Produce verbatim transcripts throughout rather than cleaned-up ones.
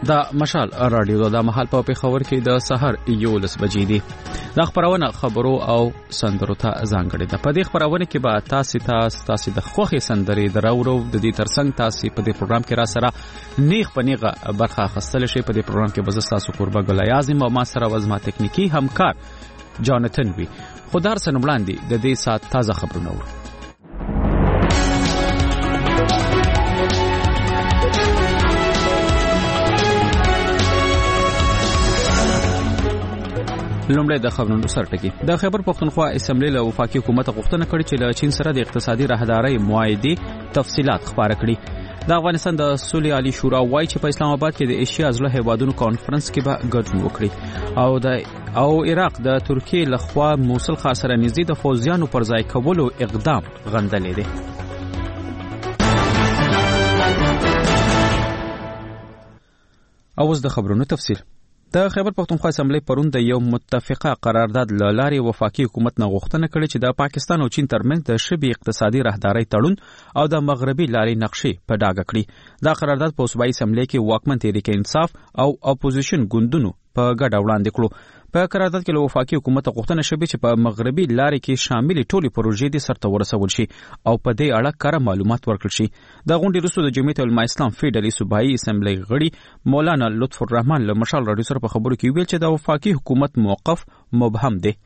دا مشال رادیو د محل په پیښور کې د سحر یولس بجې دي. دا خبرونه خبرو او سندرو ته ځانګړې ده. په دې خبرونه کې به تاسو ته تاسو د خوخي سندرې دراورو د دې ترڅنګ تاسو په دې پروګرام کې را سره نیغ پنیغه برخه اخیستل شي. په دې پروګرام کې به تاسو قربا ګل اعظم او ما سره وزما تکنیکی همکار جانتن وی. خدار سن وړاندې د دې سات تازه خبرونه ور لومړی د خبرونو سرټکی. د خیبر پښتونخوا اسمبلی له وفاقي حکومت غوښتنه کړې چې له چین سره د اقتصادي راهدارۍ معاهدې تفصيلات خبره کړي. د افغانستان د صلح عالی شورا وایي چې په اسلام آباد کې د ایشیا ځله هیوادونو کانفرنس کې به ګډون وکړي او د او عراق د ترکیې لخوا موصل ښار سره نږدې د فوجیانو پر ځای کولو اقدام غندلې دی. اوس د خبرونو تفصیل. د خیبر پښتونخوا اسمبلی پرون د یو متفقه قرارداد له لارې وفاقي حکومت نه غوښتنه کړې چې د پاکستان او چین ترمنځ د شبي اقتصادي راهدارۍ تړون او د مغربي لارې نقشې په ډاګه کړي. دا قرارداد په صوبایي اسمبلی کې واکمن تحریک انصاف او اپوزیشن ګوندونو په ګډه وړاندې کړو. په قرارداد کې له وفاقي حکومت غوښتنه شوې چې په مغربي لارې کې شامل ټولې پروژې د سرته ورسول شي او په دې اړه کره معلومات ورکړل شي. د غونډې وروسته د جمعیت العلماء اسلام فیډرالي صوبایي اسمبلی غړي مولانا لطف الرحمن له مشال رادیو سره په خبرو کې ویل چې د وفاقي حکومت موقف مبهم دی.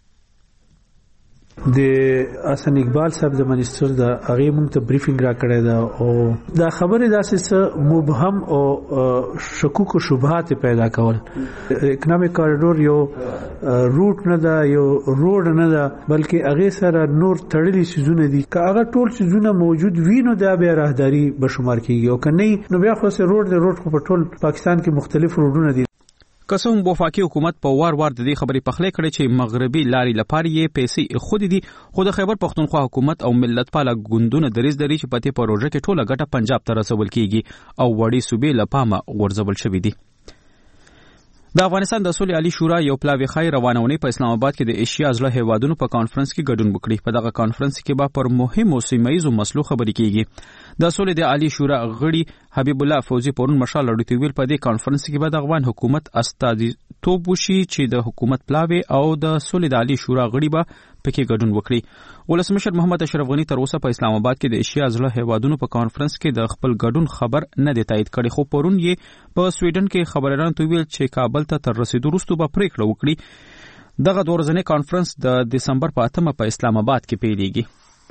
د حسن اقبال صاحب د منیسټر د هغه مونږ ته بریفینګ را کړی دا او دا خبره داسې مبهم او شکوک او شبهات پیدا کول. اکونومیک کاریډور یو روټ نه دا یو روډ نه دا بلکې هغه سره نور تړلي سيزونه دي. که هغه ټول سيزونه موجود وي نو دا به راهداري به شمار کیږي او کنه نو بیا خو سه روډ د روډ خو په ټول پاکستان کې مختلف روډونه دي. قسم وفاقي حکومت په وار وار د دې خبرې پخلی کړي چې مغربي لارې لپاره یې پیسې خود دي خو د خیبر پښتونخوا حکومت او ملت پاله ګوندونه دریز دري چې په دې پروژه کې ټوله ګټه پنجاب ته رسول کیږي او وړي صوبې لپاره غورځول شوې دي. د افغانستان د صلح عالی شورا یو پلاوی خای روانونی په اسلام آباد کې د ایشیا ځله هیوادونو په کانفرنس کې ګډون وکړي. په دغه کانفرنس کې به پر مهمو سیمایي مسلو خبرې کیږي. د صلح د عالی شورا غړي حبیب الله فوزي پرون مشال لړتي ویل په دې کانفرنس کې به د افغان حکومت استازیتوب وشي چې د حکومت پلاوی او د صلح د عالی شورا غړي به پکې ګډون وکړي. ولسمشر محمد اشرف غنی تر اوسه په اسلام آباد کې د ایشیا ځله هیوادونو په کانفرنس کې د خپل ګډون خبر نه دی تایید کړی خو پرون یې په سویډن کې خبريالانو ته ویل چې کابل ته تر رسیدو وروسته به پریکړه وکړي. دغه د ورځنی کانفرنس د دسمبر په اتمه په اسلام آباد کې پیلېږي.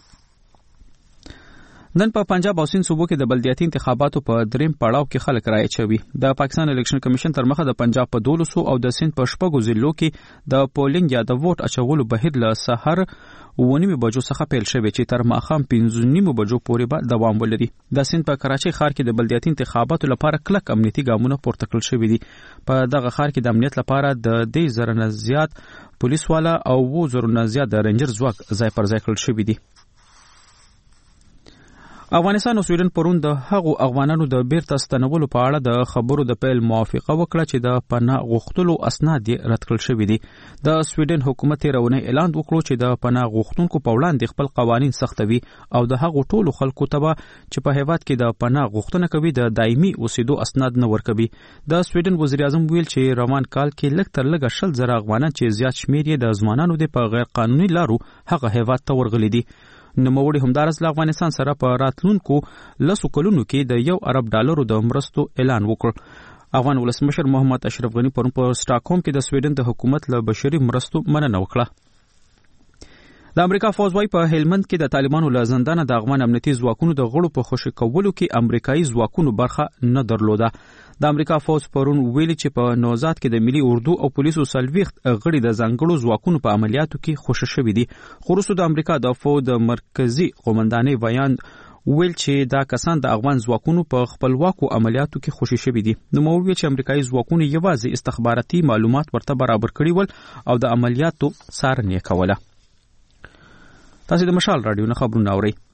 نن په پنجاب او سند صوبو کې د بلدیاتي انتخاباتو په دریم پړاو کې خلک رایه چوي. د پاکستان الیکشن کمیشن تر مخه د پنجاب په دولسو او د سند په شپږو ضلعو کې د پولینګ یا د ووټ اچولو بهیر له سحر ونیمه بجو څخه پیل شوی چې تر ماښام پنځه نیمه بجو پورې به دوام ولري. د سند په کراچۍ ښار کې د بلدیاتي انتخاباتو لپاره کلک امنیتي ګامونه پورته کړل شوي دي. په دغه ښار کې د امنیت لپاره د دې زره نه زیات پولیس والا او وو زره نه زیات د رینجر ځواک ځای پر ځای کړل شوي دي. افغانستان او سویډن پرون د هغو افغانانو د بیرته ستنولو په اړه د خبرو د پیل موافقه وکړه چې د پناه غوښتلو اسناد یې رد کړل شوي دي. د سویډن حکومت رونه اعلان وکړو چې د پناه غوښتونکو په وړاندې خپل قوانين سختوي او د هغو ټولو خلکو ته چې په هیواد کې د پناه غوښتنه کوي د دایمي اوسېدو اسناد نه ورکوي. د سویډن وزیر اعظم ویل چې روان کال کې لږ تر لږه شل زره افغانان چې زیات شمیر یې د ځوانانو د په غیر قانوني لارو هغه هیواد ته ورغلي دي. نوموړي همدارس له افغانستان سره په راتلونکو لسو کلونو کې د یو ارب ډالرو د مرستو اعلان وکړ. افغان ولسمشر محمد اشرف غنی پرون په سټاکهولم کې د سویډن د حکومت له بشري مرستو مننه وکړه. د امریکا فوج وايي په هلمند کې د طالبانو له زندانه د افغان امنیتي ځواکونو د غړو په خوشي کولو کې امریکایي ځواکونو برخه نه درلوده. د امریکا فوج پرون ویلي چې په نوزاد کې د ملي اردو او پولیسو سلويخت غړي د ځانګړو ځواکونو په عملیاتو کې خوشي شوي دي. خو وروسته د امریکا د فوج د مرکزی قومندانۍ بیان ویل چې دا کسان د افغان ځواکونو په خپلواکو عملیاتو کې خوشي شوي دي. نو مو ویل چې امریکایي ځواکونو یوازې استخباراتي معلومات ورته برابر کړي ول او د عملیاتو څارنه کوله. تاسو د مشال رادیو نه خبرونه اورئ.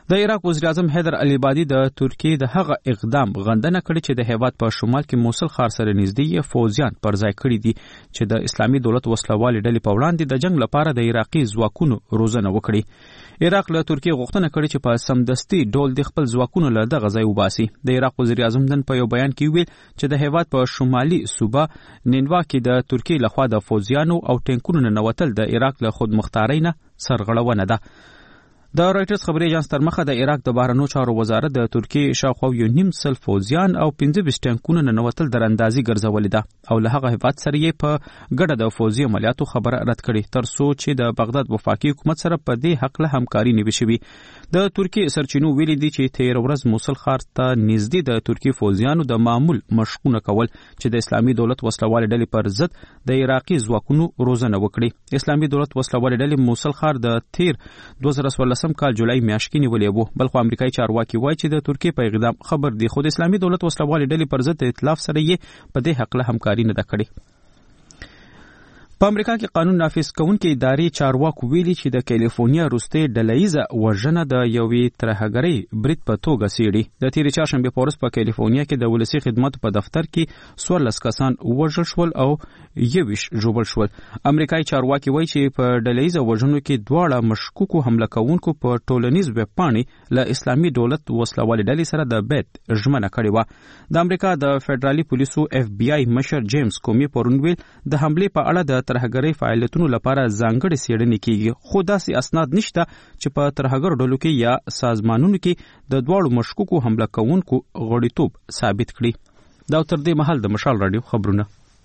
د عراق وزیر اعظم حیدر العبادي د ترکیې د هغه اقدام غندنه کړې چې د هیواد په شمال کې موصل ښار سره نږدې فوجیان پر ځای کړي دي چې د اسلامي دولت وسلوالې ډلې په وړاندې د جنگ لپاره د عراقي ځواکونو روزنه وکړي. عراق له ترکیې غوښتنه کړې چې په سمدستي ډول د خپل ځواکونو له دغه ځای وباسي. د عراق وزیر اعظم نن په یو بیان کې ویل چې د هیواد په شمالي صوبه نینوا کې د ترکیې لخوا د فوجیانو او ټینکونو ننوتل د عراق له خودمختارۍ نه سرغړونه ده. د رایټرز خبري اژانس تر مخه د عراق د بهرنیو چارو وزارت د ترکیې شاوخوا یو نیم سل فوجیان او پنځه ویشت ټانکونه ننوتل دراندازي ګرځولې ده او له هغه هیواد سره یې په ګډه د فوجي عملیاتو خبره رد کړې تر څو چې د بغداد وفاقي حکومت سره په دې حق له همکاري نیوي شوي. د ترکیې سرچینو ویلي دي چې تیر ورځ موصل ښار ته نږدې د ترکیې فوجیانو د معمول مشقونه کول چې د اسلامي دولت وسلوالې ډلې پر ضد د عراقي ځواکونو روزنه وکړي. اسلامي دولت وسلوالې ډلې موصل ښار د تیر دوه زره څوارلسم کال جولای میاشت کې نیولې وو. بل خو امریکایي چارواکي وایي چې د ترکیې په اقدام خبر دي خو د اسلامي دولت وسلوالې ډلې پر ضد ائتلاف سره یې په دې حق له همکاري نه ده کړې. په امریکا کې قانون نافذ کوونکې ادارې چارواکو ویلي چې د کیلیفورنیا وروستۍ ډلهییزه وژنه د یوې ترهګرۍ برید په توګه څېړي. د تېرې چهارشنبې په ورځ په کیلیفورنیا کې د ولسي خدماتو په دفتر کې څوارلس کسان وژل شول او یوویشت ژوبل شول. امریکایي چارواکي وایي چې په ډلهییزه وژنو کې دواړه مشکوکو حمله کوونکو په ټولنیز ویبپاڼې له اسلامي دولت وسلوالې ډلې سره د بیت ژمنه کړې وه. د امریکا د فدرالي پولیسو اف بی آی مشر جیمز کومي پرون ویل د حملې په اړه د ترهګرۍ فعالیتونو لپاره ځانګړې څېړنې کیږي خو داسې اسناد نشته چې په ترهګرو ډلو کې یا سازمانونو کې د دواړو مشکوکو حمله کوونکو غړیتوب ثابت کړي. دا تر دې مهال د مشال رادیو خبرونه.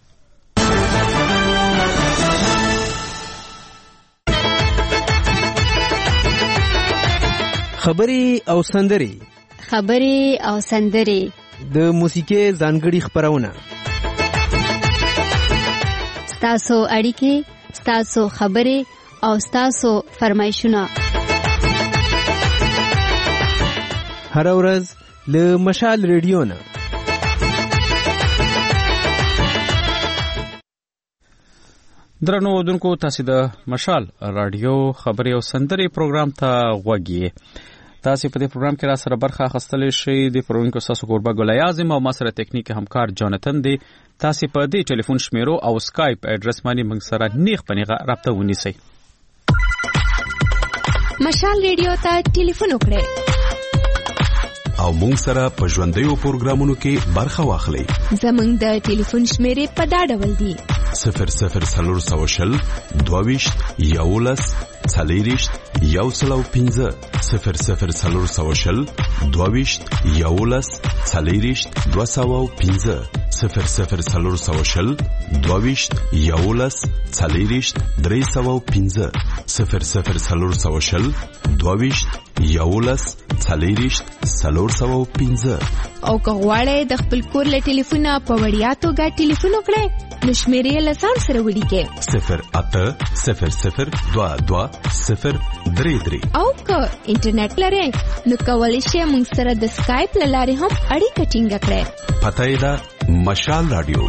خبري او سندري خبري او سندري د موسیقي ځانګړي خبرونه ستاسو اړیکې ستاسو خبري او ستاسو فرمایشونه هر ورځ له مشال ریډیو نه. درنو اودونکو تاسو د مشال رادیو خبري او سندري پروګرام ته غوږی. تاسو په دې پروګرام کې را سره برخه اخیستلی شئ. د پروګرام کې تاسو قربا ګل اعظم او ما سره ټیکنیک همکار جانتن دی. تاسو په دې ټلیفون شمیرو او سکایپ اډرس باندې موږ سره نیغ پنیغه رابطه ونیسئ. مشال ریډیو ته ټلیفون وکړئ او موږ سره په ژوندیو پروګرامونو کې برخه واخلئ. زموږ د ټلیفون شمیرې په دا ډول دي: صفر صفر څلور سوه شل دوه ویشت یولس څلېرویشت یو سل او پنځه صفر صفر څلور سوه شل دوه ویشت یولس څلېرویشت دوه سوه او پنځه صفر صفر څلور سوه شل دوه ویشت یولس څلېرویشت درې سوه او پنځه صفر صفر څلور سوه شل دوه ویشت یولس څلېرویشت څلور سوه او پنځه. او که غواړئ د خپل کور له ټلیفونه په وړیا توګه ټلیفون وکړئ نو شمیرې له ځان سره ولیکئ: صفر اته صفر صفر دوه دوه صفر درې درې. او که انټرنیټ لرئ نو کولی شئ موږ سره د سکایپ له لارې هم اړیکه ټینګه کړئ. پته یې ده مشال رادیو.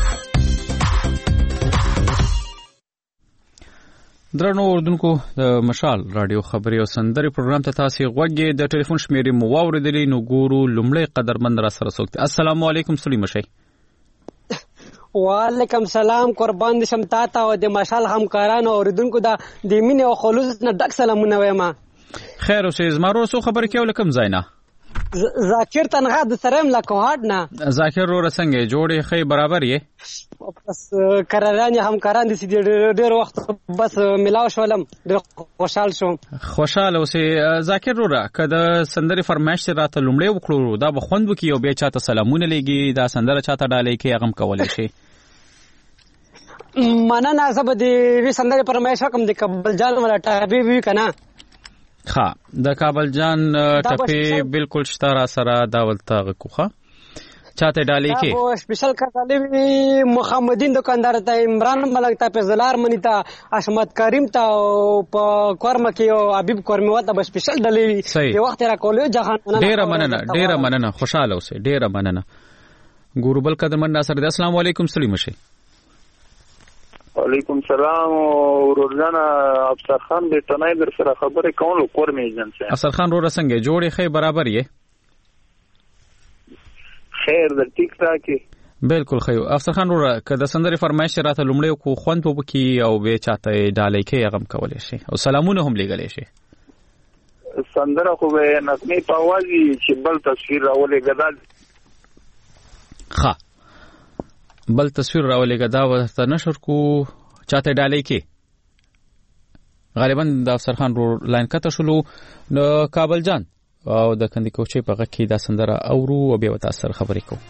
درنو اردوونکو د مشال رادیو خبري او سندري پروګرام ته تاسو غوږی. د ټلیفون شمیرې مو واوریدلې نو ګورو لومړی قدرمن را سره څوک. السلام علیکم سلیم شي. وعلیکم سلام قربان دي شم تا ته او د مشال همکارانو اوریدونکو دا د مینې او خلوص نه ډک سلامونه وایم. خیر اوسې زمارو سو خبر کېو لکم زینا ذاکر تنها د سرم لا کوهاد نه ذاکر رو رسنګ جوړې خې برابر یې بس کراران همکاران دي چې ډېر وخت بس ملاو شولم ډېر خوشحال شوم. خوشاله اوسې ذاکر رو را کده سندري فرمایش راته لومړی وکړو دا بخوند وکي او بیا چاته سلامونه لګي دا سندره چاته ډالې کې هغه کولای شي. مننه زه به د وی سندري فرمایش کوم د کابل جان ولا ټاپي وی کنه. ها د کابل جان ټپې بالکل شتاره سره دا ولته کوخه چاته ډالې کې دا سپیشل کړلې محمدین دکاندار ته عمران ملک ته فزلار منی ته احمد کریم ته په کورم کې او حبیب کورم وته به سپیشل ډالې یو وخت را کولو جهان ډېر مننه ډېر مننه خوشاله اوسه ډېر مننه. ګوربل قدرمن ناصر السلام علیکم سلیم شي. وعلیکم سلام ورورجان افسر خان د تنای در سره خبرې کوم کور میجن سره افسر خان رو رسنګ جوړې خې برابر یې خیر د ټیک ټاکي بالکل خیر افسر خان رو که د سندري فرمایش راته لومړی کو خوند وبکی او به چاته ډالۍ کې غم کولې شي او سلامونه هم لګلې شي سندره خو به نظمي پاوازي چې بل تصویر راولې غدال ښه بل تصویر راولې غدا ورته نشر کو چاته ډالۍ کې غالبا د افسر خان رو لاین کته شلو نو کابل جان او د کندي کوچې په غږ کې دا سندره اورو او به وتاثر خبرې کو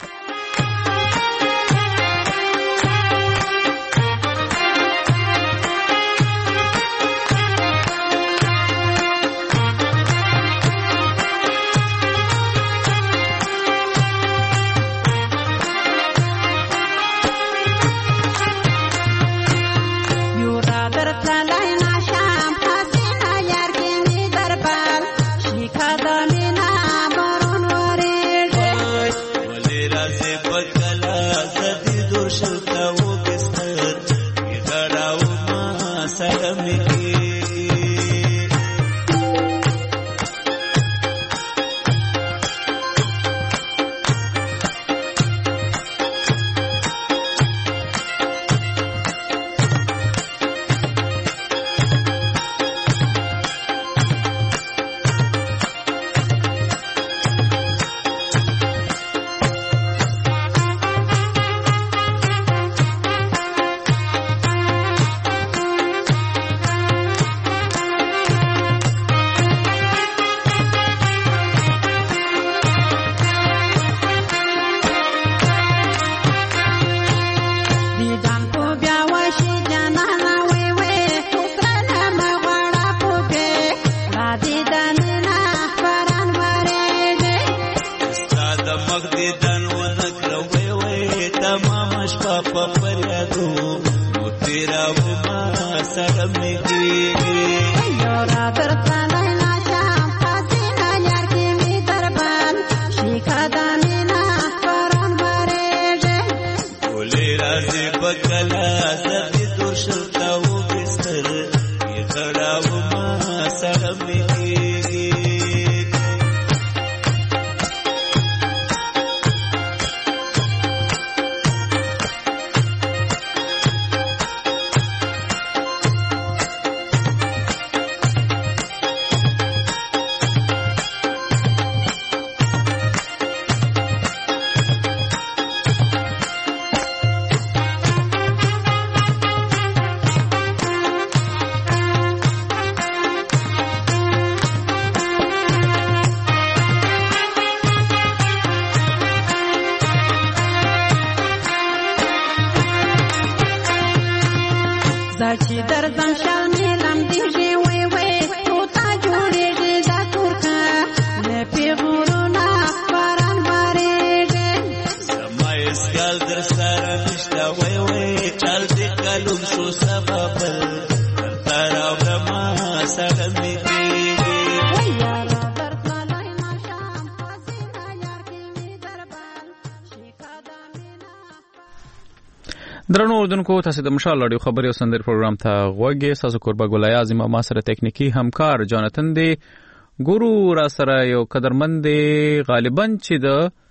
درنو اوردونکو تاسو د مشال اړیو خبري او سندر پروګرام ته غوږی تاسو قربا ګولای اعظم ما سره ټیکنیکی همکار جاناتن دی ګورو را سره یو قدرمند دی غالبا چې د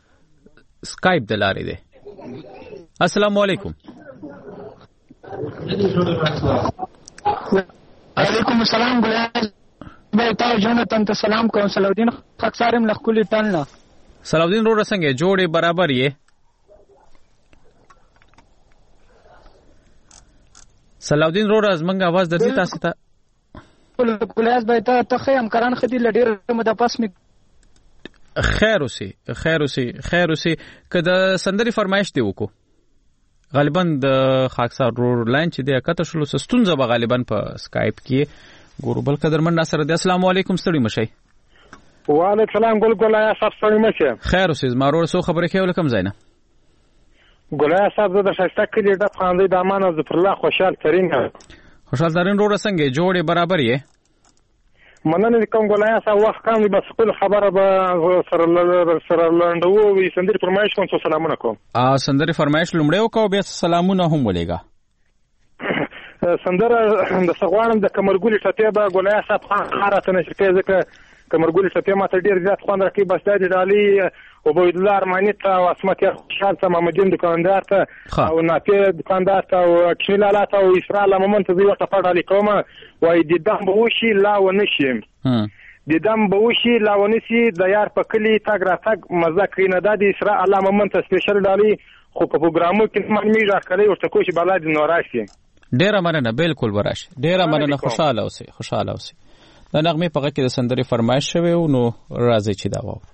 سکایپ د لارې دی السلام علیکم وعلیکم السلام ګولای به تاسو جاناتن ته سلام کوم صلاح الدین خاکسارم لخکلی تنلا صلاح الدین رو رسنګ جوړې برابر یې صلاح الدین رو راز منګه आवाज درځي تاسو ته ګلاس به ته ته خیم کران خدي لډیر مده پس می خیر اوسي خیر اوسي خیر اوسي کله سندري فرمایش دی وکړو غالبا د خاکسار رو لاین چې دی کته شلو سستونځه به غالبا په سکایپ کې ګورو بل قدرمن ناصر دی السلام علیکم ستړي مشي وعلیکم السلام ګل ګلای صاحب ستړي مشه خیر اوسي زمارو سو خبره کوي ولکم زینا ګلای صاحب د شایسته کلی د خاندې د امان ظفر الله خوشحال ترين خوشحال ترين رو رسنګ جوړې برابر یې مننه کوم ګلای صاحب وخت کم بس خپل خبره به سره سره لاندو وي سندري فرمایش کوم سلامونه کوم ا سندري فرمایش لومړی وکاو بیا سلامونه هم ولېګا سندره د سغوانم د کمرګولي ټپې به ګولیا صاحب خان خاراته نشر کوي ځکه کمرګولي ټپې ماته ډېر زیات خوند راکوي. بس دا د ډالۍ عبیدالله ارماني ته او عصمت یار خوشحال ته محمدین دکاندار ته او نافع دکاندار ته او کشمي لالا ته او اسرا لممن ته زه یوه ټپه ډالۍ کوم. وایي دیدن به وشي لا ونه شي دیدن به وشي لا ونه شي د یار په کلي تګ راتګ مزه کوي نه. دا د اسرا الله ممن ته سپیشل ډالۍ خو په پروګرامو کې معلومي راکړی ورته کوشي بالا د نو راشي. ډیره مننه بالکل ورش ډیره مننه خوشاله اوسئ خوشاله اوسئ. د نغمې په غږ کې د سندرې فرمایش شوی او نو راځي چې دا واو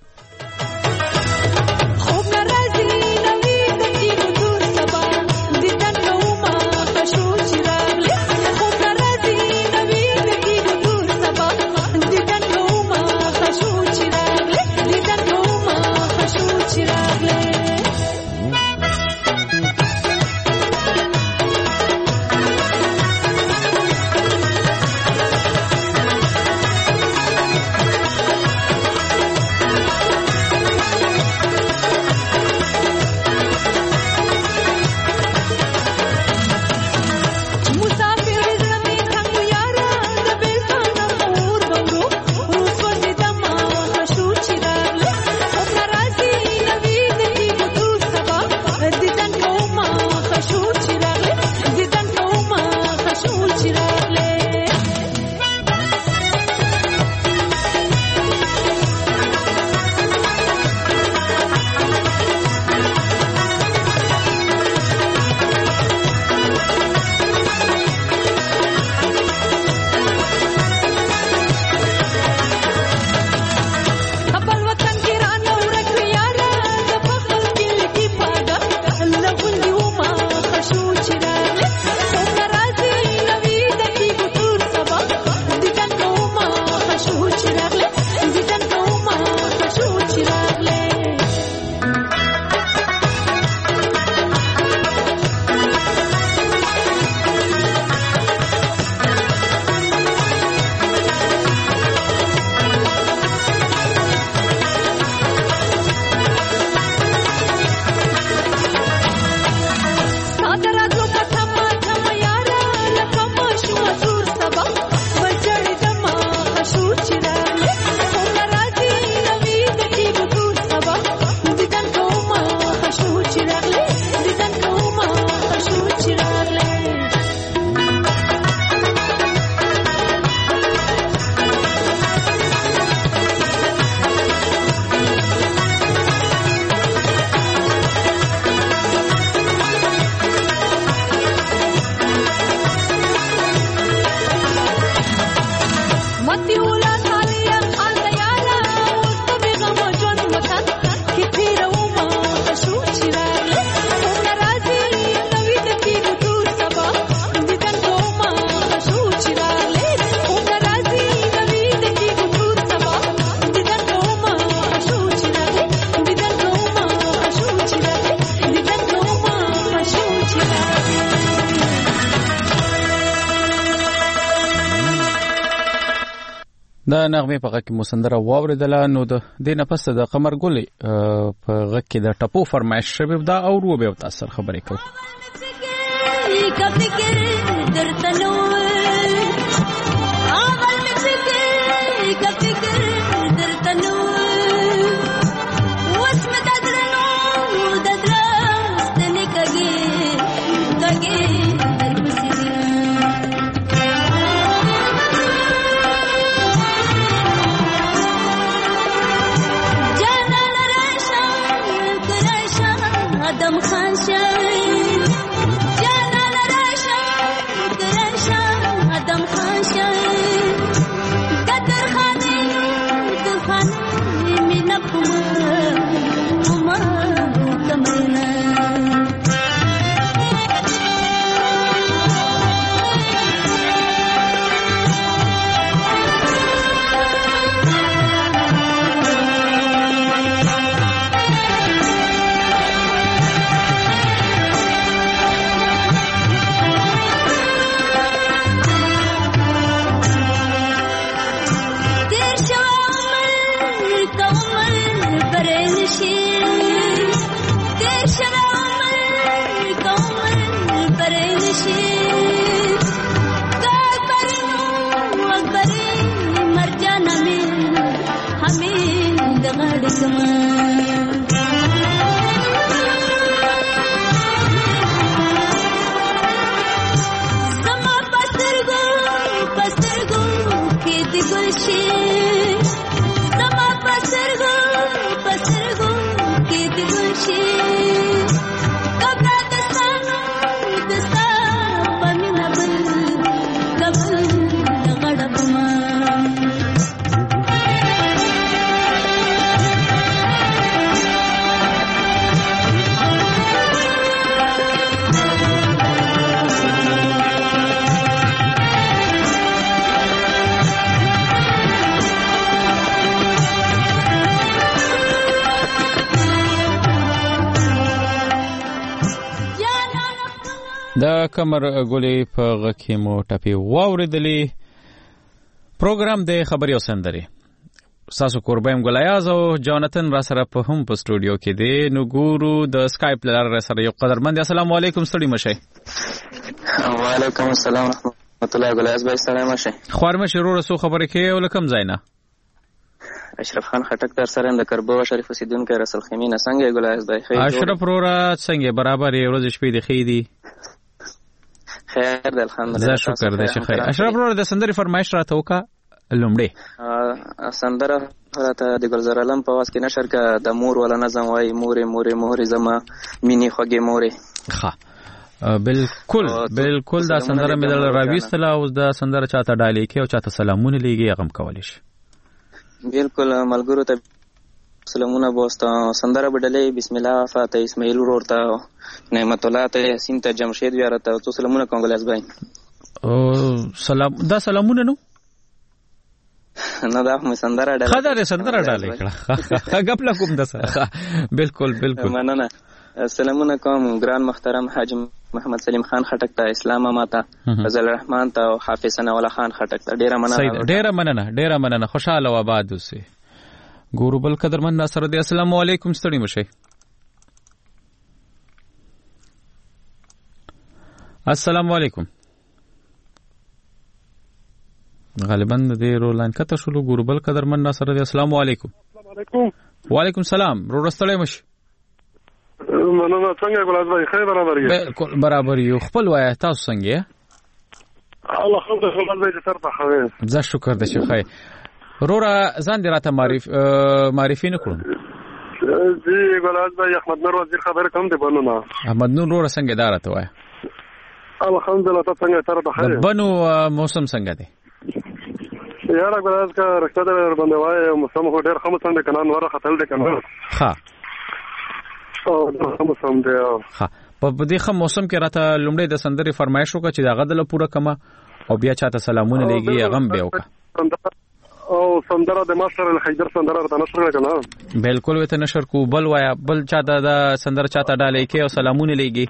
د نغمې په غږ کې مو سندره واورېدله. نو د دې نه پس د قمر ګلې په غږ کې د ټپو فرمایش شوی دا اورو به تاسو سره خبرې کوو. Adam Khan Shah, Jana Rasha, Rasha. د کمر ګولې په غکې مو ټپې واورېدلې. پروګرام د خبري او سندري ساسو قربایم ګلایاز او جانتن را سره په هم په سټوډیو کې دی. نو ګورو د سکایپ لاره سره یو قدرمند. السلام علیکم ستړي مشه. وعلیکم السلام ورحمت الله. ګلایاز بھائی ستړي مشه. خوارمه شروع رسو خبره کې ولکم زینا. اشرف خان خټک در سره د کربو شریف اوسیدونکو رسول خیمینه څنګه ګلایاز بھائی؟ خیر. اشرف رورا څنګه برابر یې ورځ شپې د خېدی؟ خیر ده الحمدلله. زه شکر ده چې خیر. اشرف رورا د سندري فرمایش راته وکا لومړی. سندره راته د ګلزار علم په واس کې نشر کا د مور ولا نظم وای مورې مورې مورې زما مینی خوږه مورې. ښه بالکل بالکل دا سندره مې دل راويستله. اوس دا سندره چاته ډالې کې او چاته سلامونه لېږي هغه کولای شي. بالکل ملګرو ته سلامونه بوستا. سندره بدلې بسم الله فاتح اسماعیل ورته نعمت الله ته یاسین ته جمشید یارته تو سلامونه کوم ګلایاز بھائی. او سلام دا سلامونه نو نه دا هم سندره ډاله خدای سندره ډاله کړه غپ لا کوم دسه. بالکل بالکل مننه. سلامونه کوم ګران محترم حاج محمد سلیم خان خټک ته اسلام ماته فضل الرحمن ته حافظ ثنا الله خان خټک ته ډیره مننه. ډیره مننه ډیره مننه. خوشاله و آباد اوسئ. ګورو بل قدرمن ناصر دی. السلام علیکم ستړي مشه. السلام علیکم. غالبا د رو لاین کته شلو. ګورو بل قدرمن ناصر دی. السلام علیکم. السلام علیکم. وعلیکم السلام. رو رستړی مشه. مننه. څنګه ګلایاز بھائی؟ خیر برابر یې. بالکل برابر یو. خپل وای تاسو څنګه؟ الله خو دې خپل بھائی تر په خوي. زه شکر د شيخای. رورا ځان دې راته معرف معرفي نه کړم. جی ګلایاز بھائی احمد نور وزیر خبر کوم دی بنو. احمد نور رورا څنګه دارته وای؟ الحمدلله. تاسو څنګه تر په خوي؟ بنو موسم څنګه دی؟ یاره ګلایاز کا رښتا در باندې وای موسم هو ډېر خمو څنګه کنان وره خطل دی کنه. ها او خمو سم دی. ها په دې خم موسم کې راته لومړی د سندري فرمایش وکړه چې دا غدله پوره کما او بیا چاته سلامونه لګي غم به وکړه. او سندره د ماستر الحیدر سندره د نشر کنه. بالکل وته نشر کو. بل وایا بل چاته دا سندره چاته ډالې کې او سلامونه لګي.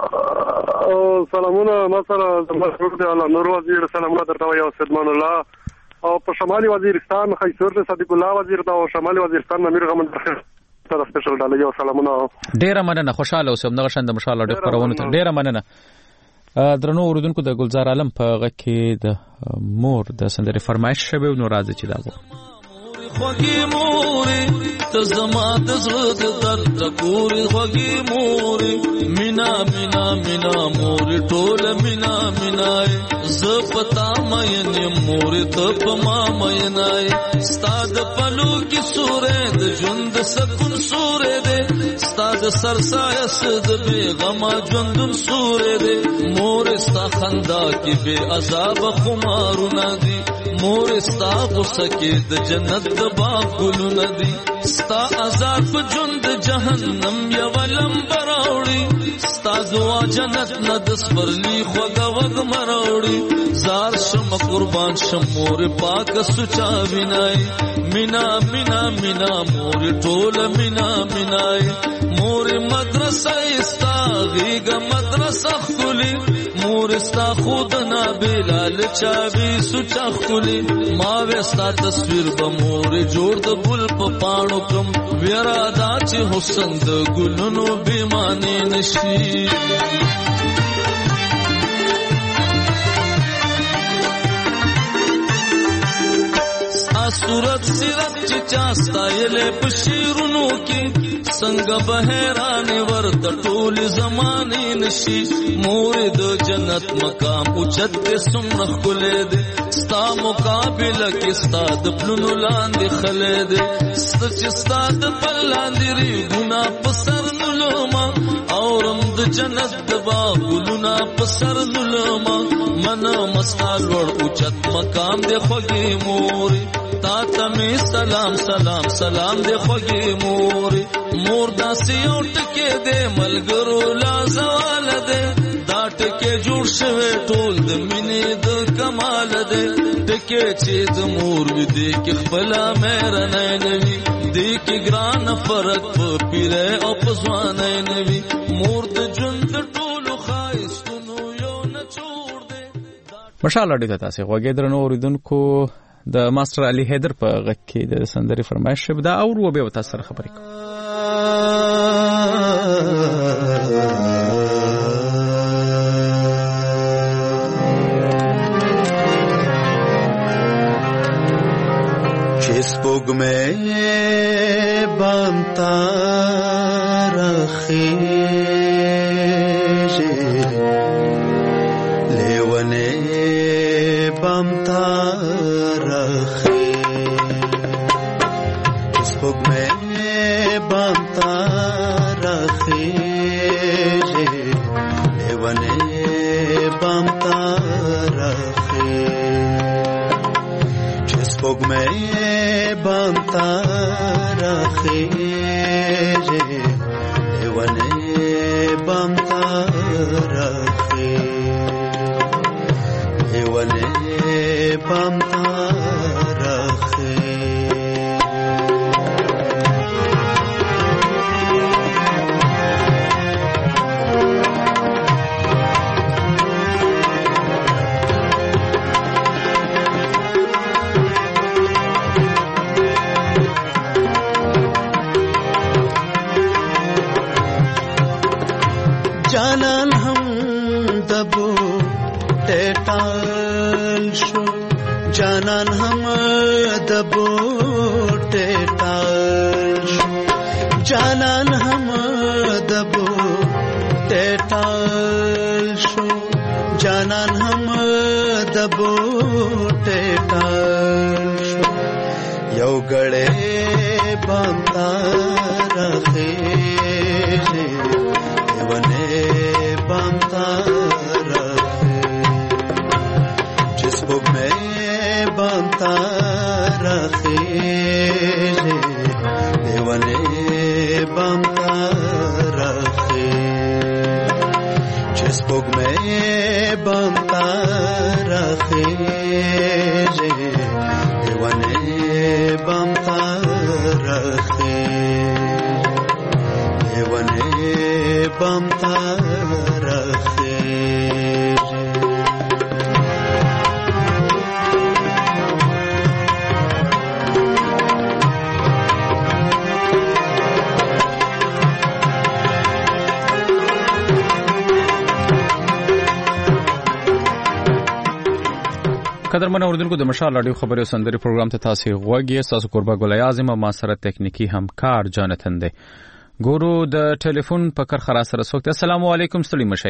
او سلامونه مثلا د مشهور دی الله نور وزیر سلامونه درته وایو سدمان الله. او په شمالي وزیرستان خیسور صدیق الله وزیر دا او شمالي وزیرستان امیر غمن تر سپیشل ډالې یو سلامونه. ډیره مننه. خوشاله اوسم. دغه شند مشاله ډیر پرونه ته ډیره مننه. درنو اوردونکو د ګلزار عالم په غکه د مور د سندري فرمایش شوه نو راځي چې دا وو. خوږی مورې ته زما د زړه د درد پورې خوږی مورې مینا مینا مینا مورې ټول مینا مینای زه پتا مې مورې ته په ما مینای ستاد پلو کی سورې د ژوند سکون سورې دې ستاد سرسایه سد به غما ژوندم سورې دې مورې ستا خندا کی بے عذاب خمارونه دي مورې ستا غصه کې د جنت د باغ ګلونه دي ستا عذاب په ژوند جهنم یو لمبر راوړي ستا دعا جنت نه د سپرلی خوږه وږ مراوړي زار شم قربان شم مورې پاک سوچا وینای مینا مینا مینا مورې ټول مینا مینای مورې مدرسه استا غیږه مدرسه خولي مورې ستا خود نه بلال چاوي سوچا خولي ما وستا تصویر به مورې جوړ د ګل په پاڼو کم ویرا دا چې حسن د ګلونو بیمانه نشي صورت سیرت چې چاستا یې په شیرونو کې څنګه بهران ورت ټول زمانه نشي مورې د جنت مقام اوچت سمره خلې دې ستا مقابله کې ستا د پلونو لاندې خلې دې سچ ستا د پلاندې ری ګنا پسر نلوما اورم د جنت د باغونو پسر نلوما من مسال ور اوچت مقام دې خوږی مورې تا تمه سلام سلام سلام دې خوږی مورې مور داسې او ټکې دې ملګرو لا زوال دې دا ټکې جوړ شوه ټول د مینې د کمال دې ټکې چې د مور دې کې خپل مېر نه نوي دې کې ګران فرق په پیره او په ځوان نه نوي مور د ژوند ټولو خایستونو ماشاءالله ډېر تاسو غوږی درنو اوریدونکو د ماستر علي حیدر په غږ کې د سندرې فرمایش شوه دا او و به تاسو سره خبرې کوم. چې سپوږمۍ بامتا راخیږي لیونې بامتا راخیږي سپوږمۍ بامتا راخیږي لیونې بامتا راخیږي سپوږمۍ بامتا راخیږي لیونې بامتا راخیږي لیونې بامتا راخیږي جانان هم دبو ټټال شو جانان هم دبو ټټال شو جانان هم دبو ټټال شو جانان هم دبو ټټال شو یو غړې بامتا راخېږي ونه بامتا راخېږي چې سپوږمۍ بامتا راخېږي ونه بامتا راخېږي چې سپوږمۍ بامتا راخېږي ونه بامتا راخېږي ونه بامتا قدرمن اوریدونکو د مشال رادیو خبري او سندري پروګرام ته تاسو غوږی تاسو قربا ګل اعظم ما سره تکنیکی همکار جانتن دی ګورو د ټلیفون په کر خرا سره سوکت. السلام علیکم ستړي مشي.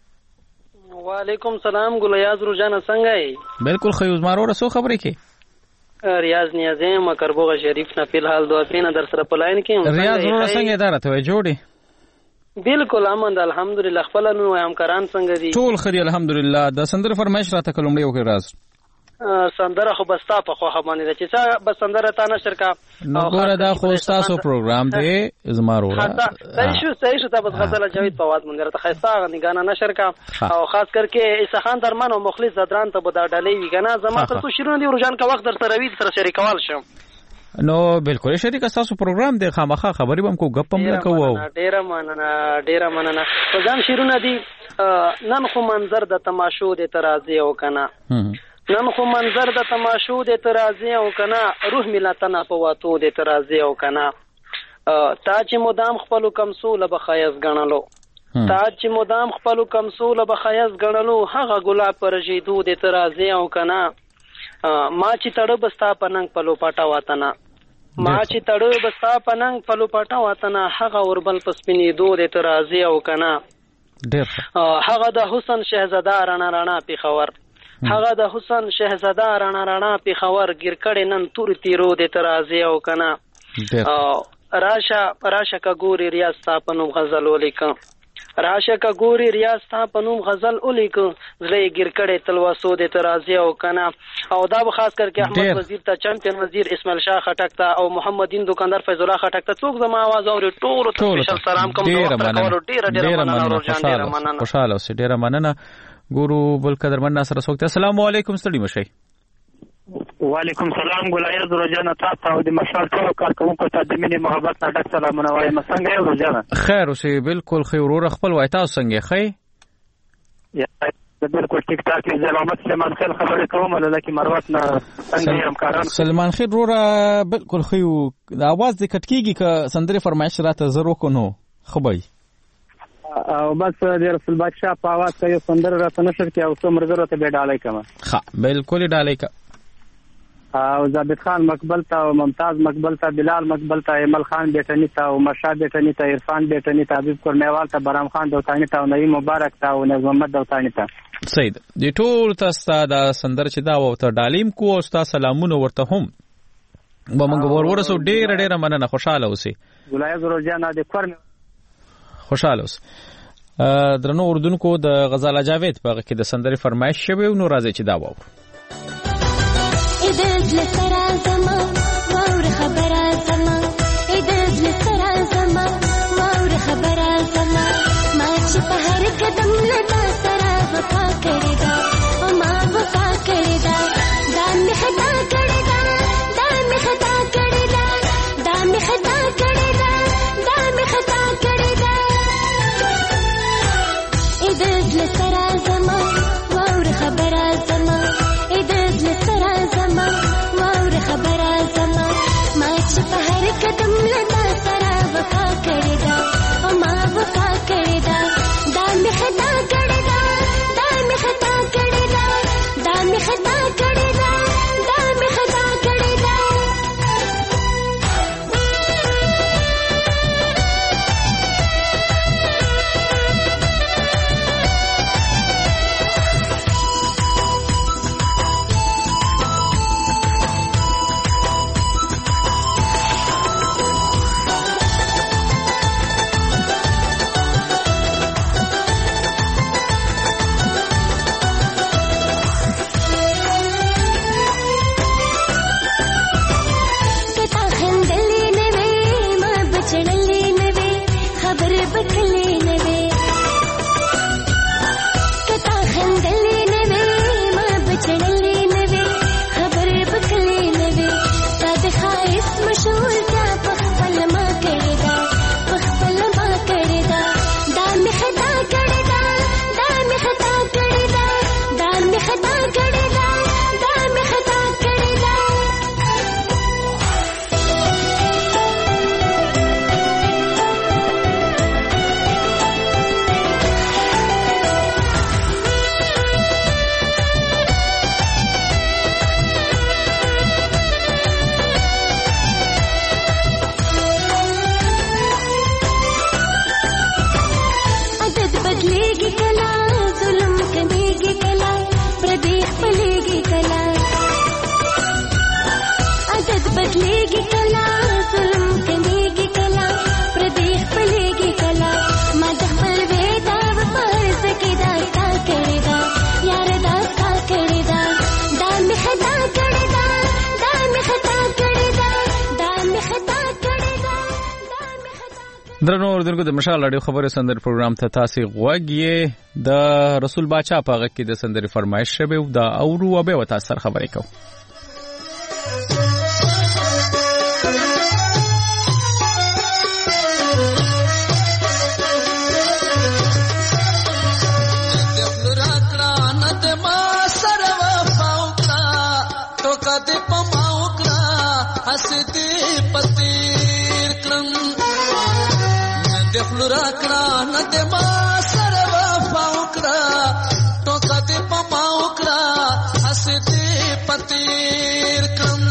وعلیکم سلام ګل یاز روزانه څنګه یې؟ بالکل خیوز مارو رسو خبرې کې ریاض نیازم کربوغه شریف نه فلحال دوه پینه در سره پلاین کې ریاض ور څنګه اداره ته جوړي؟ بالکل امن الحمدلله خپل نو همکاران څنګه دي؟ ټول خري الحمدلله. د سندره فرمایش راته کلمړي وکړ راز سندره خو بستا په خو باندې چې څا بس سندره تا نشر کا نو ګوره دا خو تاسو پروګرام دی زمارو را صحیح شو صحیح شو تاسو غزل جاوید پواد مونږ ته خیستا غنګانا نشر کا او خاص کرکه اسخان درمان او مخلص زدران ته بدا ډلې وی کنه زما ته شروع دي ورجان کا وخت در سره وی سره شریکوال شم نو بالکل شریک تاسو پروګرام دی خامخا خبرې بم کو غپم نه کوو ډیره مننه ډیره مننه ځان شیرونه دي نن خو منظر د تماشو د ترازی او کنه نن خو منظر د تماشو د ترازی او کنه روح ملتنا په واتو د ترازی او کنه تا چې مدام خپل کمسول به خیاس غنلو تا چې مدام خپل کمسول به خیاس غنلو هغه ګلاب پر جیدو د ترازی او کنه ما چې تړ بستا پننګ پلو پټا واتنه ما چې تړ بستا پننګ پلو پټا واتنه هغه وربل پسپینی دو د ترازی او کنه هغه د حسن شهزاده رانا رانا پیښور هغه د حسن شهزاده رانا رانا پیښور ګر کړي نن تور تیرو د ترازی او کنه راشه راشه کا ګوري ریاض صاحب غزل ولیکم راشه کا ګوري ریاض صاحب غزل ولیکم زړه ګر کړي تلواسو د ترازی او کنه او دا به خاص کر کې احمد وزیر ته چمپیون وزیر اسماعیل شاه خټک ته او محمد دین دکاندار فیض الله خټک ته څوک زما आवाज اوري ټول ته سپیشل سلام کوم ډیر ډیر مننه خوشاله اوسې ډیر مننه ګورو بل قدرمن ناصر سوکت. السلام علیکم ستړي مشي. وعلیکم سلام ګلایز روزانه تاسو او د مشال ټول کارکونکو ته د مینې محبت نه ډک سلامونه وایم. څنګه یو روزانه؟ خیر اوسې بالکل خیر ور خپل وای تاسو څنګه خی؟ بالکل ټیک ټاک دی محمد سلیمان خیل خبرې کوم لکه مروت نه څنګه همکاران سلیمان خیل وروره بالکل خو د اواز د کټکیږي که سندره فرمایش راته زرو کو نو خبري او بس د رسول بادشاہ په اواز کې یو سندره راته نشر کې او څو مرګرو ته به ډالای کما ها بالکل ډالای کا او زابط خان مقبل ته او ممتاز مقبل ته بلال مقبل ته ایمل خان بیٹنی ته او مرشد بیٹنی ته عرفان بیٹنی ته حبیب کورنیوال ته برام خان دوتانی ته او نعیم مبارک ته او نظم محمد دوتانی ته سید د ټول تاسو د سندر چې دا او ته ډالیم کو او تاسو سلامونه ورته هم به موږ ورورسو ډیر ډیر مننه خوشاله اوسئ ولایت روزانه د کورن خوشاله اوس درنو اردوونکو د غزاله جاوید په کې د سندري فرمایش شوی نو راځي چې دا وو اذا لسرا زما وور خبره زما اذا لسرا زما وور خبره زما ما چې په هر قدم لدا سره وفا کړی دا او ما وفا کړی دا دا می خطا کړی دا دا می خطا کړی دا دا می خطا کړی دا دا می خطا کړی دا اذا لسرا زما وور خبره زما اذا لسرا زما وور خبره زما ما چې په هر قدم لدا سره وفا کړی دا او ما وفا کړی دا دا می خطا کړی دا دا می خطا کړی دا دا می خطا کړی دا دا می خطا کړی دا درنو اردوونکو د مشال رادیو خبري سندر پروګرام ته تاسو غوږی د رسول باچا په غږ کې د سندري فرمایش شوی دا اورو او به وتا سر خبرې کو راکړه نه د ما سره وفا وکړه ټوکا دې په ما وکړه هسې دې پتیر کړم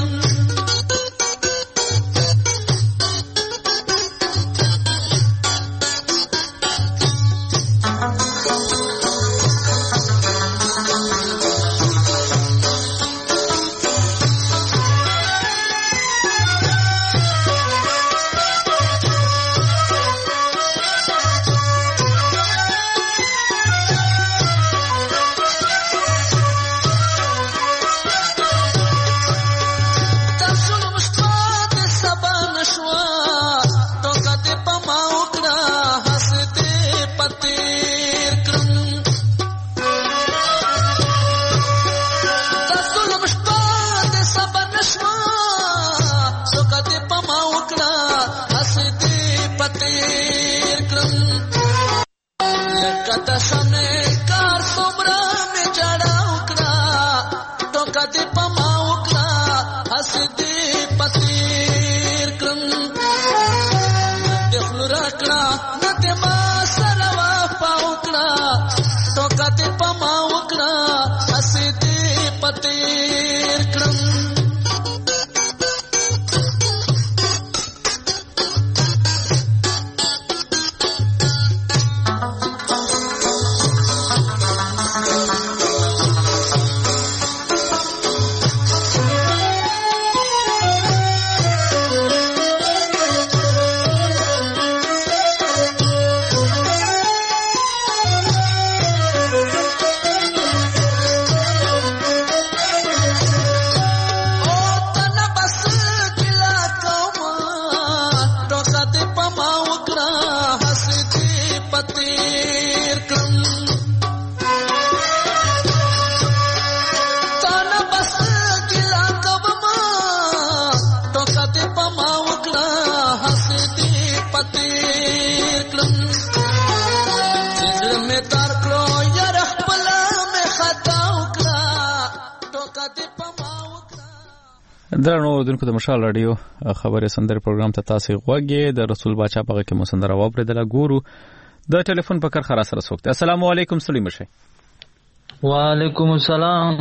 درنو دونکو د مشال رادیو خبري سندري پروګرام ته تاسو غوږی د رسول باچا په کې مو سندره واپریدله ګورو د ټلیفون په کار خرا سره سوکته. السلام علیکم سلیم شه. وعلیکم السلام.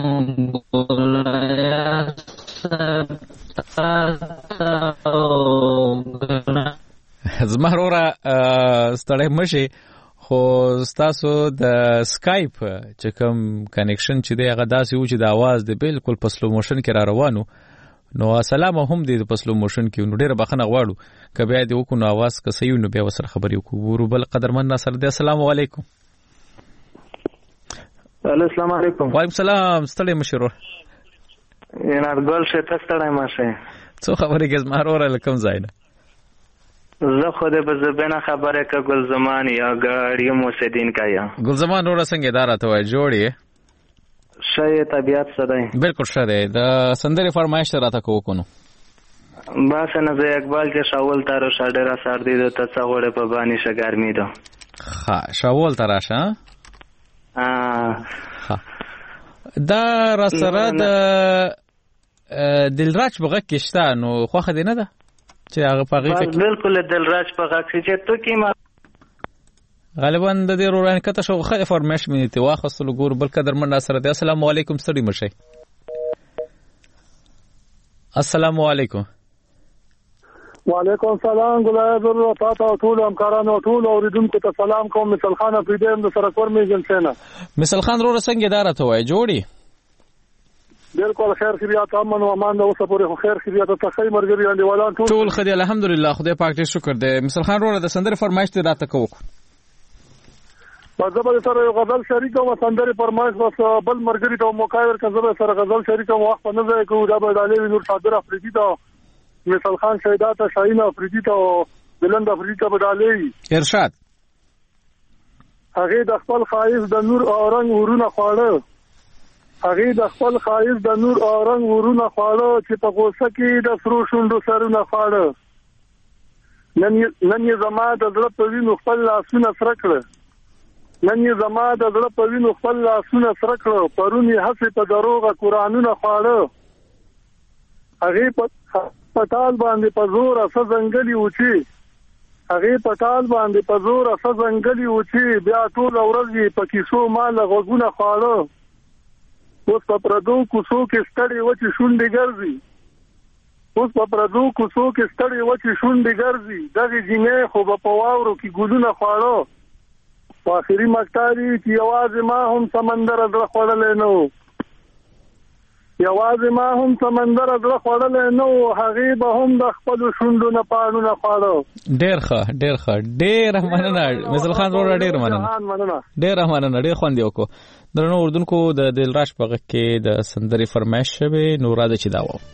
زمرورا ستړی مشي خو تاسو د سکایپ چې کوم کنیکشن چې دی هغه داسې و چې د आवाज د بالکل په سلو موشن کې را روانو. نو سلام هم دې په سلو موشن کې نو ډیره بخنه غواړو ک بیا دې وکړو نو आवाज که صحیح نو بیا وسره خبرې وکړو. بل قدرمن ناصر دې السلام علیکم. السلام علیکم. وعلیکم السلام. ستړی مشرو ینار ګل شه تستړی ماشه څو خبرې کې زمارور لکم زاینه زه خو دې په زبینه خبره ک ګل زمان یا ګاډی موسیدین کایا ګل زمان نور څنګه اداره ته وای جوړی شای طبیعت سره بالکل شته د سندري فرمایش راته کو کو نو بس نه زه اقبال کې شاول تر شاډرا سر دې ته څغړې په باندې شګرمي ده. ها شاول تراشه ها دا را سره د دلراج بغه کېشته نو خوخه دی نه ده چې هغه پغې کې بالکل دلراج بغه چې ته کې ما غالبا د دې روران کته شو خه فرمایش مې ته واخصلو ګور بل قدر من سره دی. السلام علیکم ستړي مشه. السلام علیکم. وعلیکم السلام ګلای زرو تاسو ټول همکارانو ټول اوریدونکو ته سلام کوم. مثال خان افریدیم د سره کور مې جنسینا مثال خان رور څنګه اداره ته وای جوړي بالکل خیر خیریات امن او امان د اوسه پورې خیر خیریات ته خیر مرګري انډیوالان ټول ټول خدای الحمدلله خدای پاک دې شکر دې. مثال خان رور د سندره فرمایش ته راته کوو مزه به سره غزل شریک او سندره فرمایش بس بل مرګري ته موقع ورکړم سره غزل شریک او وخت نه ځای کو دا به ډالې نور صادر افریدی ته مثال خان شهیدات شاهین افریدی ته بلند افریدی ته بدالې ارشاد هغه د خپل خایز د نور او رنگ ورونه خواړه هغه د خپل خایز د نور او رنگ ورونه خواړه چې په غوسه کې د سرو شوندو سرونه خواړه نن نن زما د زړه په وینو خپل لاسونه سره کړ نن یې زما د زړه په وینو خپل لاسونه سره کړه پرون یې هسې په دروغه قرآنونه خواړه هغې په ټال باندې په زوره څه ځنګلي وچې هغې په ټال باندې په زوره څه ځنګلي وچې بیا ټوله ورځ یې په کیسو ما له غوږونه خواړه اوس په پردو کوڅو کې ستړې وچې شونډې ګرځي اوس په پردو کوڅو کې ستړې وچې شونډې ګرځي دغې جینۍ خو به په واورو کې ګلونه خواړه په آخري مکتاري چې یوازې ما هم سمندر زړه خوړلی نه و یوازې ما هم سمندر زړه خوړلی نه و هغې به هم د خپلو شونډو نه پاڼونه خواړه. ډېر ښه ډېر ښه ډېره مننه مثال خان وروره ډېره مننه ډېره مننه ډېر خوند یې وکړو. درنو اردوونکو د دلراج په غږ کې د سندرې فرمایش شوې نو راځه چې دا واو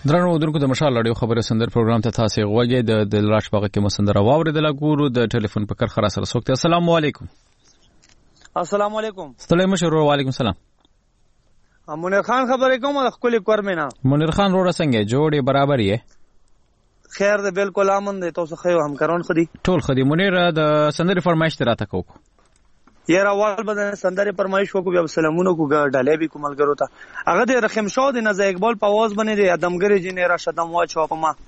درنو ودونکو د مشال اړیو خبره سندر پروګرام ته تاسو غوږی د دلراش باغ کې مسندره واوریدل غورو د ټلیفون په کر خرا سره سوکته. السلام علیکم. السلام علیکم. ستړي مشر وعلیکم السلام. منیر خان خبرې کوم د خپل کورمینا. منیر خان روړه څنګه جوړې برابر یې؟ خیر ده بالکل امن دي. تاسو خو هم کارون خدي ټول خدي. منیر د سندري فرمایش تراته کو یاره وال بدن سندري فرمایش وکړو بیا سلامونه کو ډالې به کومل ګرو ته هغه د رحم شاه د نزا اقبال په आवाज باندې د ادمګری جنې را شدم واچو په ما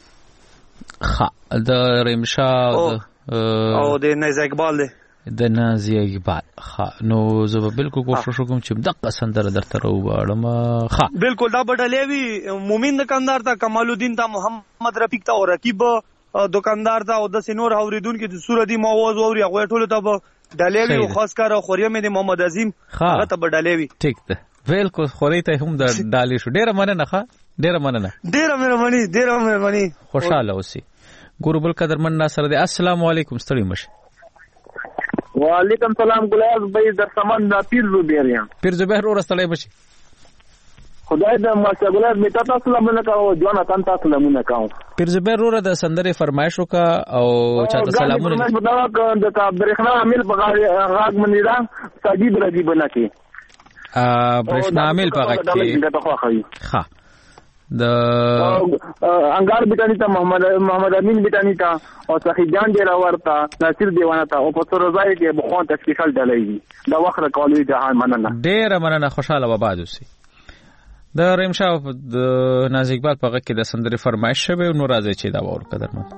خ د رحم شاه او د نزا اقبال د نازي اقبال خ نو زه بالکل کوشش کوم چې دغه سندره درته راوړم. خ بالکل دا بډلې وی مومن دکاندار ته کمال الدین ته محمد رفیق ته او رقیب دکاندار ته او د سینور اوریدونکو د سورې دی مواز اوري هغه ټول ته ډالې وی خاص کار خوري مې د محمد عظیم هغه ته بډلې وی. ټیک ده بالکل خوري ته هم د ډالې شو. ډیره مننه ښه ډیره مننه ډیره مهرباني ډیره مهرباني. خوشاله اوسئ. ګورو بل قدرمن ناصر دی. السلام علیکم. ستړي مشه. وعلیکم سلام. ګلاب بھائی در سامان دا پیر زبیر یم. پیر زبیر اور استړی بشي. خدای دې ماشه ګلاب می تاسو سلامونه کاو جوانا تان تاسو سلامونه کاو. پیر زبیر اور د سندري فرمایش وکا او چاته سلامونه. فرمایش بداوا د برېښنا عامل په غاګ منی دا ساجي برګي بنکي. ا برېښنا عامل په غاګ کې. ها د انګار بټانی ته محمد محمد امین بټانی ته او صحیح جان ډیر ورته ناصر دیوانه ته او په روزای کې بخون تشکیل ډلېږي دا وخت کولوي جهان مننه. ډیر مننه. خوشاله و بعد اوسئ. د رمشا د نازک بال په غږ کې د سندري فرمایش شوه نو راځي چې دا ور قدرمن.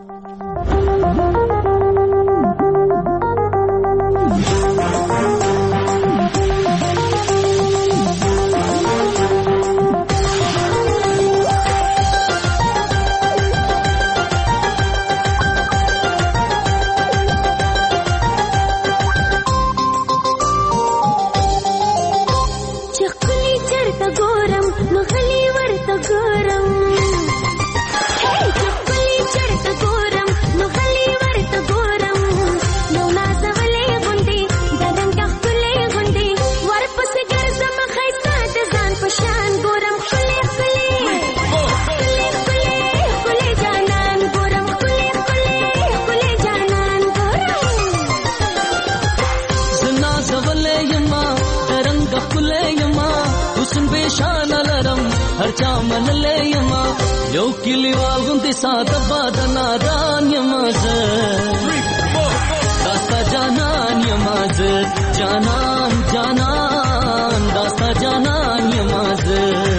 یو کلیوال غوندې ساده بادنا دان یمازه داستا جانان یمازه جانان جانان داستا جانان یمازه.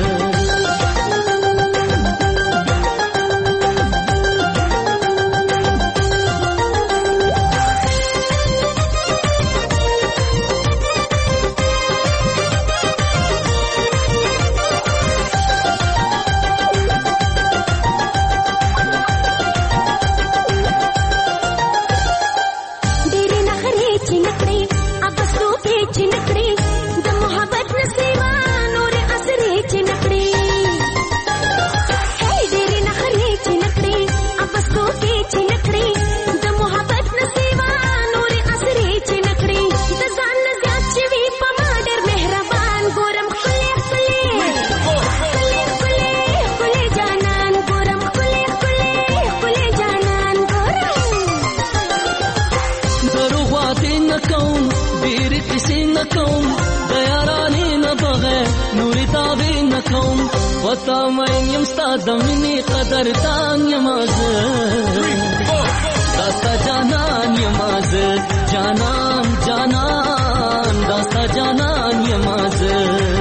وتا مې يم ستاد مني قدر تان یمازه داستا جانان یمازه جانان جانان داستا جانان یمازه.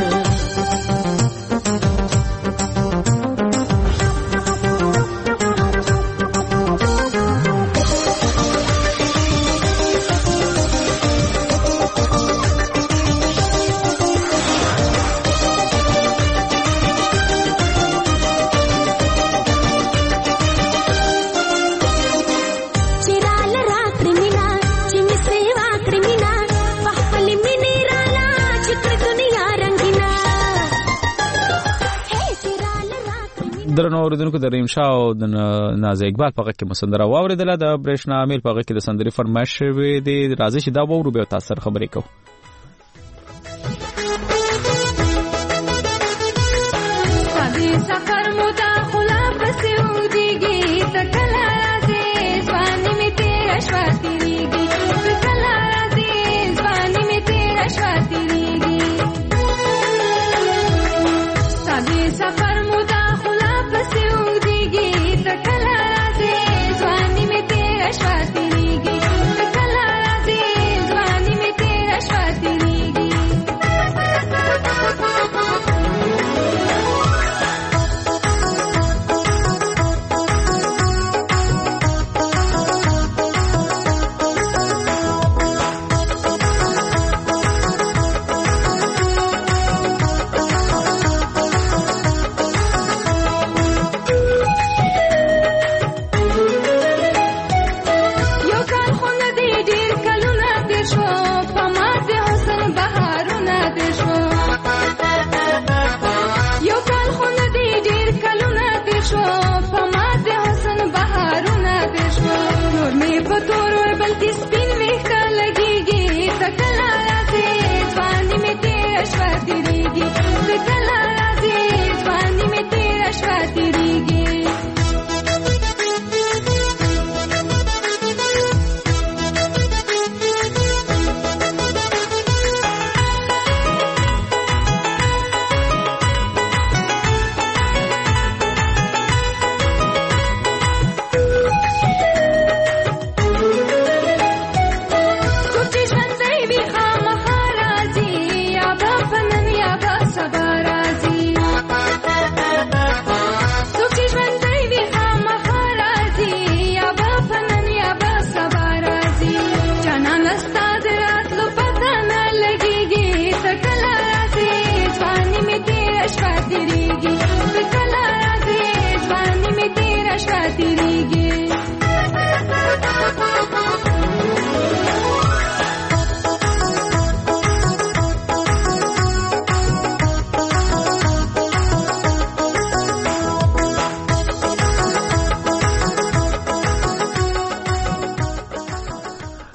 درنو اوریدونکو د ریم شاه او د نازي اقبال په غږ کې مسندره واوریدل. د برېښنا عامل په غږ کې د سندري فرمایش شوی دی. راځي چې دا وورو به تاسو سره خبرې کوو. سفر مو دا خو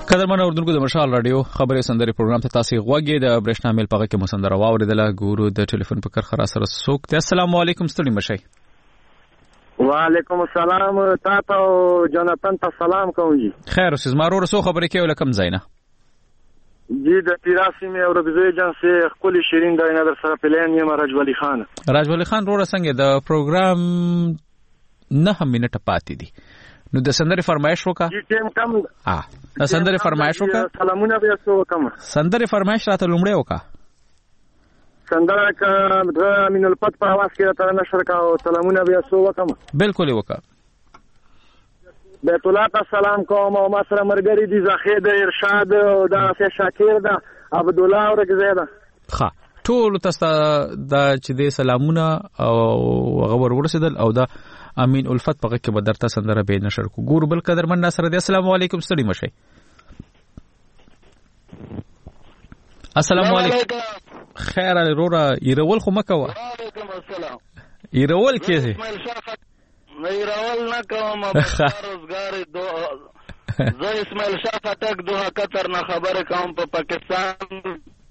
قدرمن اوردونکو د مشال رادیو خبري سندري پروګرام ته تاسو غوږی د برېښنا میل پغه کې مسندره واوریدله ګورو د ټلیفون په کر خرا سره سوک ته السلام علیکم ستړي مشي وعلیکم السلام تاسو جناتن ته سلام کوم جی خیر اوس زمارو رسو خبرې کې ولکم زینا جی د پیراسي مې اورګزوی جان سه خپل شیرین داینه در سره پلان یم راج ولی خان راج ولی خان رو څنګه د پروګرام نه هم منټه پاتې دي نو د سندري فرمایش وکا جی ټیم کم ها د سندري فرمایش وکا سلامونه بیا سو وکم سندري فرمایش راته لومړی وکا سندره ک د امین الفت په आवाज کې راته نشر کا او سلامونه بیا سو وکم بالکل وکا بیت الله ته سلام کوم او ما سره مرګری دي زاخید ارشاد او د افی شاکر ده عبد الله اورګزی ده ها ټول تاسو د چې د سلامونه او غوړ ورسېدل او د امین الفت پغه کې بدرته سندره به نشر کو ګور بل قدر من ناصر دی السلام علیکم ستړي مشي السلام علیکم خیر رورا يرول خو مکو وعلیکم السلام يرول کیسه نه يرول نه کوم روزګار دو زه اسماعیل شاه فتک دوه قطر نه خبره کوم په پاکستان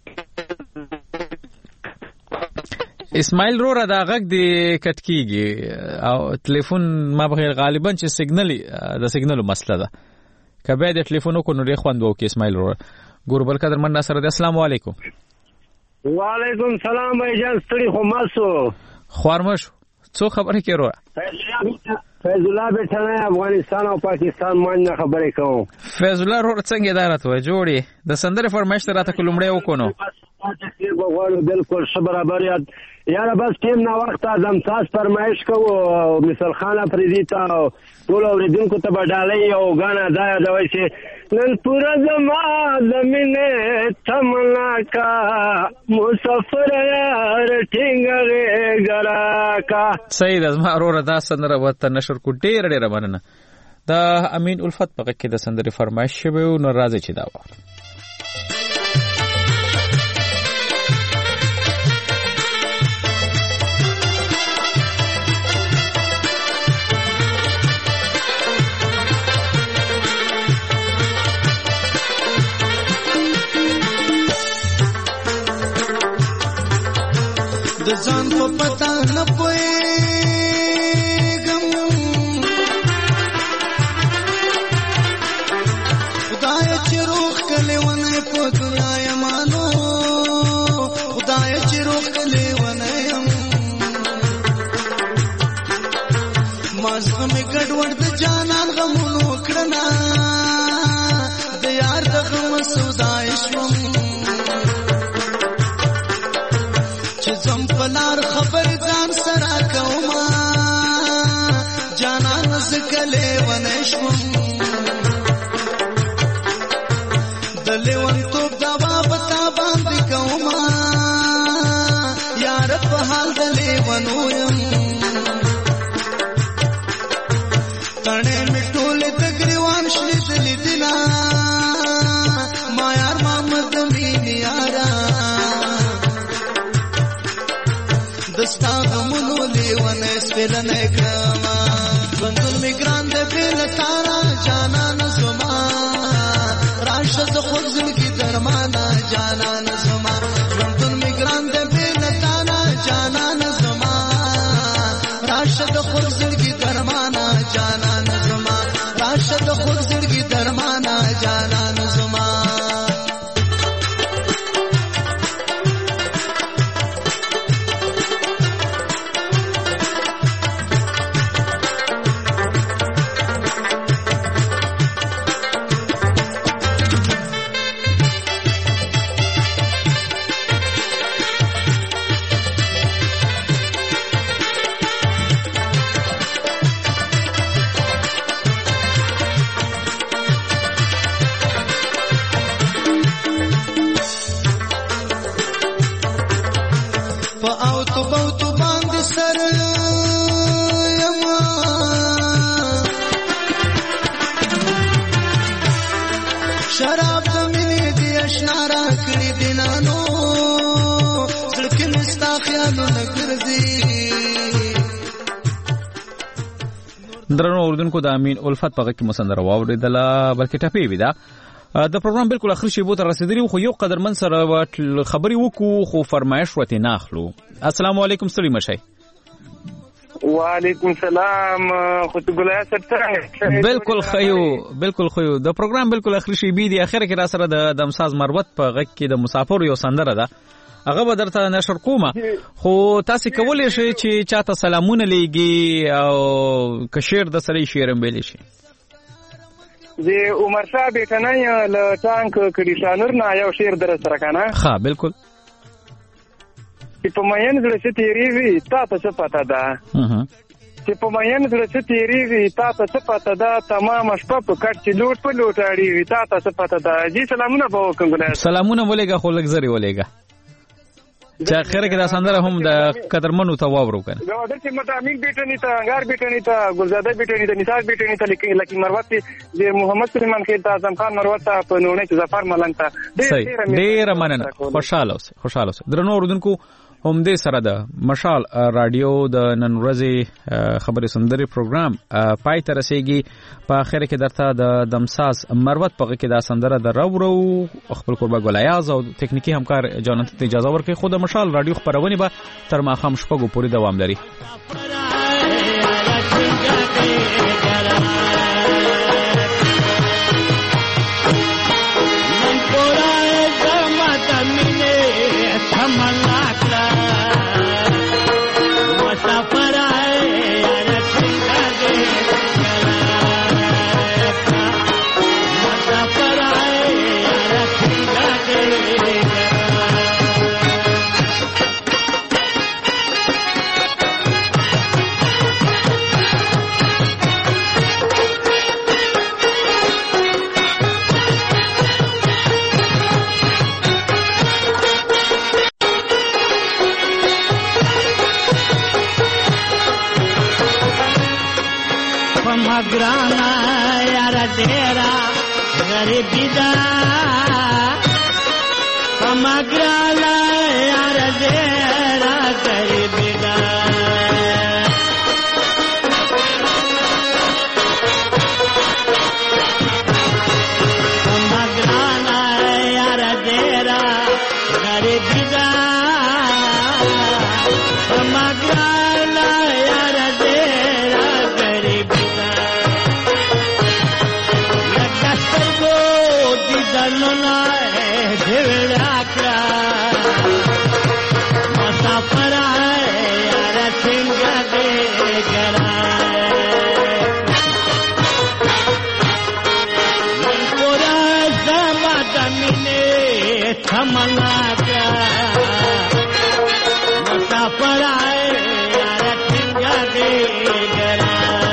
اسماعیل رورا دا غږ دی کټ کیږي او ټلیفون ما بغیر غالبا چې سیګنل د سیګنل مسله ده کبه د ټلیفون کو نو ری خوندو کې اسماعیل رورا ګوربل قدر من ناصر دی السلام علیکم وعلیکم السلام بھائی جان ستړي خو ماسو خوارمش څو خبره کې رورا فیض الله بیٹھنه افغانستان او پاکستان باندې خبرې کوم فیض الله رورا څنګه اداره ته جوړي د سندره فرمایش راته کلمړې وکونو بغوالو بالکل برابر یاد یاره بس ټیم نا وخت اعظم تاس فرمایش کوو مثال خانه فریدیتا ټول اوریدونکو ته بدالې او غانا دا یادوي چې نن پورا زما زمینه تمنا کا مسافر یار ټینګره ګرا کا صحیح ده زما وروره دا سندره وته نشر کو ډیر ډیر مننه دا امین الفت پغه کې د سندره فرمایش شوی نو راځي چې دا و د ځان په پتا نه پوهېږم خدای چې روح کلی ونی په دنیا یمانو خدای چې روح کلی ونی یم ما زغمې ګډوډ د جانان غمونو کړنه د یار د غم سودای شوم لار خبر ځان سره کوما جانان زکله ونشم د لیوان توپ دوا پتا باندې کوما یار په حال د لیوانو يم تړې میټول د ګریوان شلې دلی دلا ما یار محمد مين یارا دستا غمونو لیوانه سپیلنه کما بندل میگران ده بیل تارا جانان زما راشد خود زلگی درمانا جانان زما بندل میگران ده بیل تارا جانان زما راشد خود زلگی درمانا جانان زما راشد خود زلگی درمانا جانان زما شراب د مینې دی اشنا را کړی دینانو زړه مستا خیالونه ګرځي درنو اوردونکو د امین الفت پغه کې مسندره واوریدله بلکې ټپی وی دا د پروګرام بالکل اخر شی بو ته رسیدلی خو یو قدرمن سره خبري وکړو خو فرمایش وته نه اخلو. السلام علیکم ستړي مشي. وعلیکم السلام خو ګلای صاحب بالکل خیو بالکل خیو د پروګرام بالکل اخر شی بي دي اخر کې را سره د دمساز مروت په غږ کې د مسافر یو سندره ده هغه به درته نشر کومه خو تاسو کولی شئ چې چاته سلامونه لیږي او کشیر د سړي شعر ویلی شي. د عمر شاه بیٹنۍ له ټانک کډیشانر نه یو شعر در سره کنه. ها بالکل. چې په مین زړه چې تیریږي تا ته څه پته ده چې په مین زړه چې تیریږي تا ته څه پته ده تمام شپه په کټ چې لوټ په لوټ اړیږي تا ته څه پته ده. جی سلامونه به وکړم. سلامونه ولېږه خو لږ زری ولېږه چې اخر کې دا سندره هم د قدرمنو ته واورو کنه. دا د چې متامین بیٹنی ته انګار بیٹنی ته ګلزاده بیٹنی ته نثار بیٹنی ته لکه مروت د محمد سلیمان خیل ته اعظم خان مروت ته په نونه کې ظفر ملنګ ته ډیر مننه. خوشاله اوسه خوشاله اوسه درنو اوردونکو. هم دې سره د مشال رادیو د نن ورځې خبري سندري پروګرام پای ته رسیږي. په اخر کې درته د دمساز مروت په کې دا سندره د راورو خپل قربا ګلایاز او تکنیکی همکار جانت ته اجازه ورکړي. خو د مشال رادیو خبرونه به تر ماښام شپږو پورې دوام لري. ग्राना यार तेरा गरीबी दा समग्राना यार तेरा गरीबी दा समग्राना यार तेरा गरीबी दा समग्राना यार तेरा गरीबी दनना ढेड़ा करा मुसाफर यार सिंह दे गरा पूरा जमाने थमना का मुसाफर यार सिंह दे गरा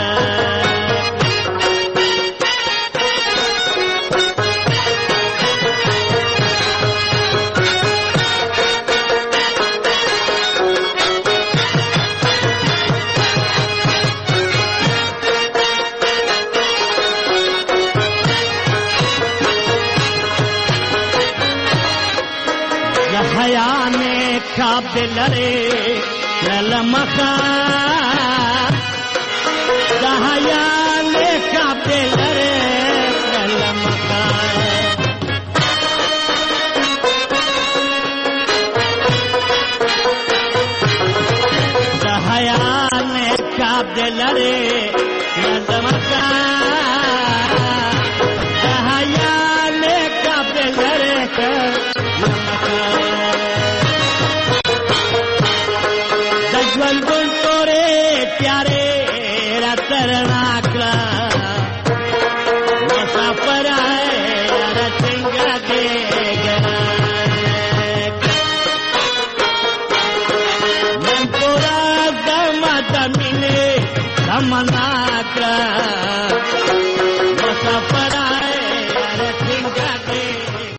काबिलरे ललमखा दहयाने काबिलरे ललमखा दहयाने काबिलरे ललमखा